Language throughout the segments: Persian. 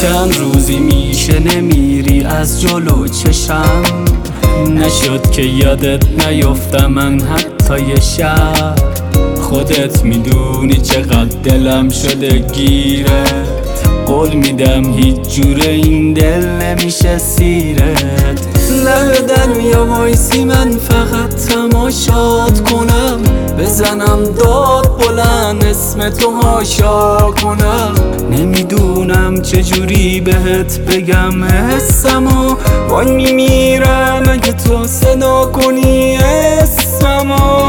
چند روزی میشه نمیری از جلو چشم، نشد که یادت نیفتم من حتی یه شب. خودت میدونی چقدر دلم شده گیرت، قول میدم هیچ جوره این دل نمیشه سیرت. لب دریا وایسی من فقط تماشات کنم، بزنم داد بلند اسم تو هاشا کنم. نمیدونم چجوری بهت بگم حسمو، وای میمیرم اگه تو صدا کنی اسممو.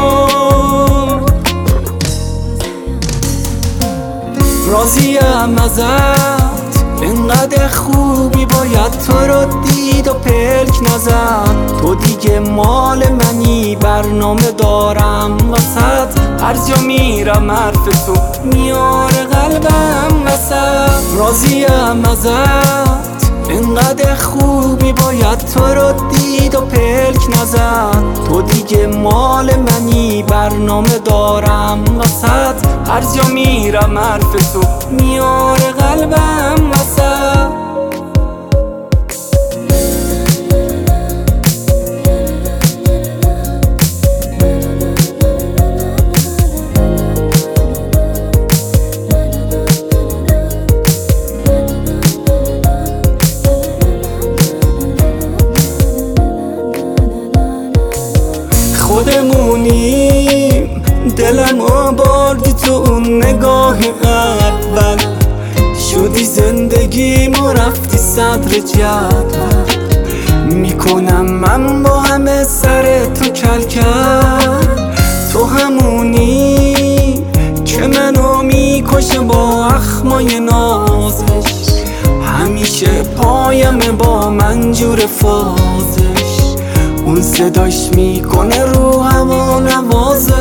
راضیم ازت اینقدر خوبی، باید تو رو دید و پلک نزد. تو دیگه مال منی، برنامه دارم واسط، هر جا میرم حرف تو میاره قلبم وسط. راضیم ازت اینقدر خوبی، باید تو رو دید و پلک نزد. تو دیگه مال منی، برنامه دارم واسط، هر جا میرم حرف تو میاره قلبم وسط. خودمونیم دلمو بردی تو اون نگاه اول، شدی زندگیمو رفتی صدر جدول. میکنم من با همه سر تو کل کرد، تو همونی که منو میکشه با اخمای نازش. همیشه پایم با منجور فازش، اون صداش میکنه رو هوا نوازش.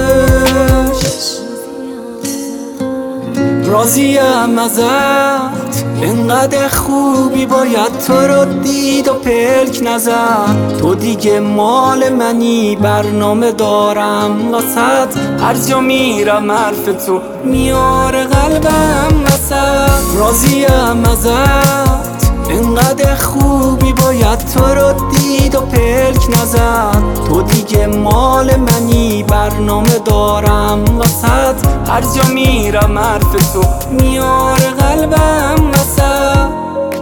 راضیم ازت اینقدر خوبی، باید تو رو دید و پلک نزد. تو دیگه مال منی، برنامه دارم واسط، هر جا میرم حرف تو میاره قلبم وسط. راضیم ازت اینقدر خوبی، باید تو رو دید و پلک نزد. تو دیگه مال منی، برنامه دارم واسط، هر جا میرم حرف تو میاره قلبم وسط.